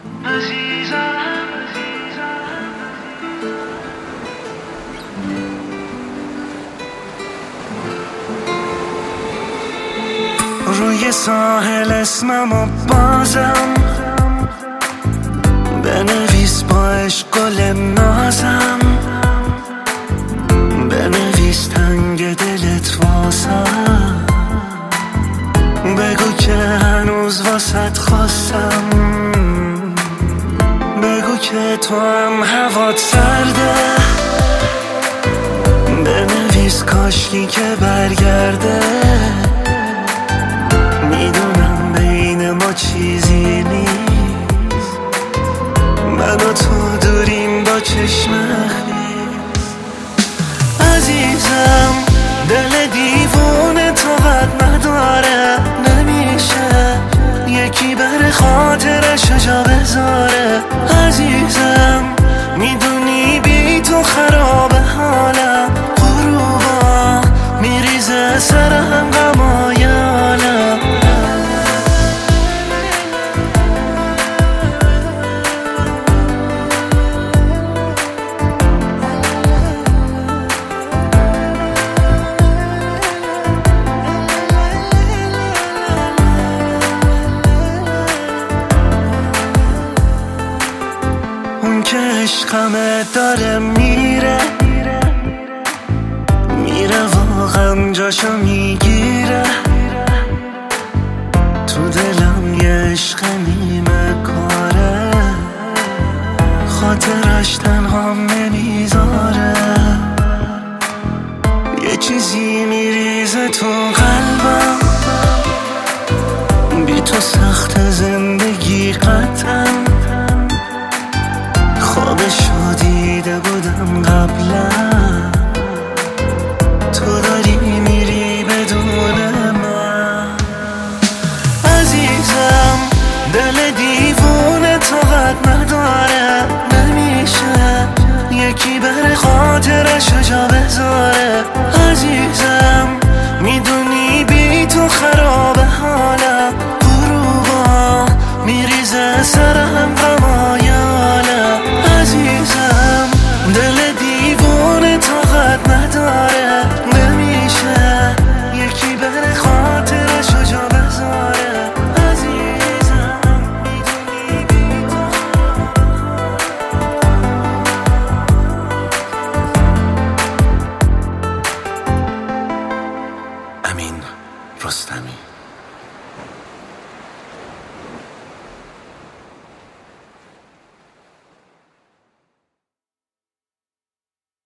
روی ساحل اسممو بازم بنویس با عشق گل نازم، بنویس تنگ دلت واسم، بگو که هنوز واسط خواستم، بگو که تو هم هوات سرده، بنویس کاشکی که برگرده، میدونم بین ما چیزی نیست، من و تو دوریم با چشم خیس. عزیزم دل دیوونه طاقت نداره، نمیشه یکی بر خاطرش جا بذاره. عزیزم میدونی بی تو خراب حالم، غروبا میریزه سرم غمای عالم. اون که عشقمه داره میره، میره واقعا جاشو میگیره، تو دلم یه عشق نیمه کاره، خاطرش تنهام نمیذاره، یه چیزی میریزه تو قلبم، بی تو سخت زندگی قطعا، خوابشو دیده بودم قبلا، تو داری میری بدون من. عزیزم دل دیوونه طاقت نداره، نمیشه یکی بر خاطرش جا بذاره. عزیزم میدونی بی تو خراب حالم، غروبا میریزه سرم